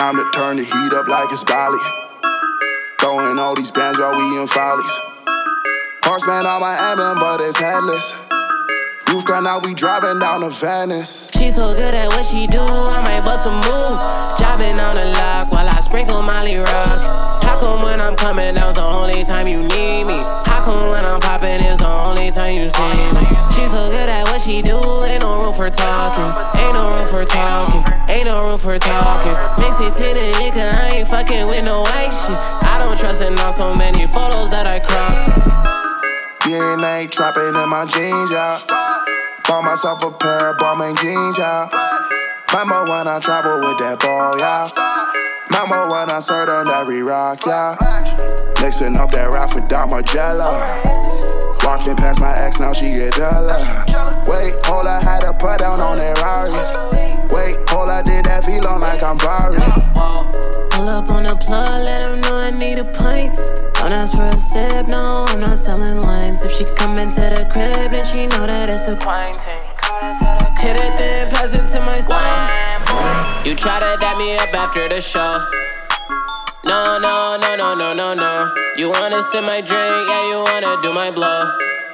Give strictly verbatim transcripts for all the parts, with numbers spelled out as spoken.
Time to turn the heat up like it's Bali. Throwing all these bands while we in follies. Horseman on my emblem, but it's headless. Roof gun out, we driving down to Venice. She so good at what she do, I might bust a move. Jobbing on the lock while I sprinkle Molly Rock. How come when I'm coming down's the only time you need me? How come when I'm popping is the only time you see me? She so good at what she do, ain't no room for talking. Ain't no room for talking, ain't no room for talking. Mix it to the liquor, I ain't fucking with no white shit. I don't trust in all so many photos that I cropped. D N A trapping in my jeans, yeah. Bought myself a pair of Balmain jeans, yeah. Remember when I traveled with that ball, yeah. Remember when I served on every rock, yeah. Mixing up that rap with Don Margiela. Walking past my ex, now she get jealous. Wait, hold I had to put down on that Rari. Wait, hold I did that V-Long like I'm Barry. Pull up on the plug, let him know I need a pint. Don't ask for a sip, no, I'm not selling wines. If she come into the crib, then she know that it's a pint thing. Hit it, then pass it to my slime. You try to dap me up after the show. No, no, no, no, no, no, no. You wanna sip my drink, yeah, you wanna do my blow.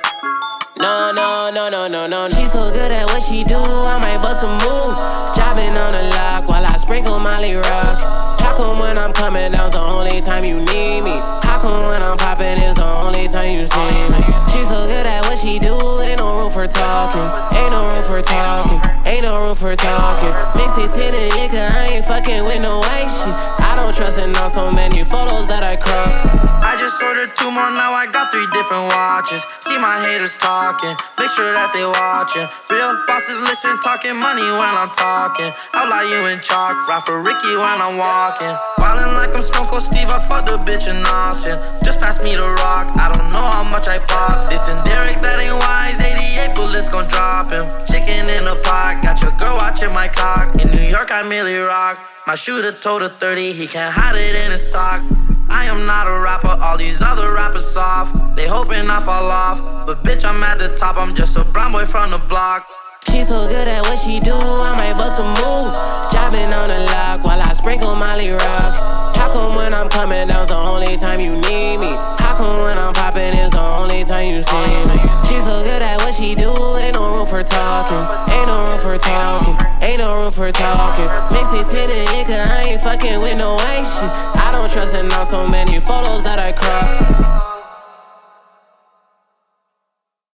No, no, no, no, no, no. She so good at what she do, I might bust a move. Jobbing on the lock while I sprinkle Molly Rock. How come when I'm coming down's the only time you need me? How come when I'm popping is the only time you see me? She so good at what she do, ain't no room for talking. Ain't no room for talking, ain't no room for talking. Mix it to the liquor, I ain't fucking with no white shit. I don't trust in all so many photos that I cropped. I just ordered two more, now I got three different watches. See my haters talking, make sure that they watching. Real bosses listen, talking money when I'm talking. I'll lie you in chalk, ride for Ricky when I'm walking. Wildin' like I'm Stone Cold Steve, I fucked a bitch in Austin. Just pass me the rock, I don't know how much I pop. This and Derek, that ain't wise, eighty-eight bullets gon' drop him. Chicken in a pot, got your girl watching my cock. In New York, I merely rock. My shooter told her thirty, he can't hide it in his sock. I am not a rapper, all these other rappers soft. They hoping I fall off, but bitch, I'm at the top, I'm just a brown boy from the block. She so good at what she do, I might bust a move. Jobbing on the lock while I sprinkle Molly Rock. How come when I'm coming down's the only time you need me? How come when I'm popping is the only time you see me? She so good at what she do, ain't no room for talking. Ain't no room for talking, ain't no room for talking. Mix it to the liquor, I ain't fucking with no white shit. I don't trust in all so many photos that I cropped.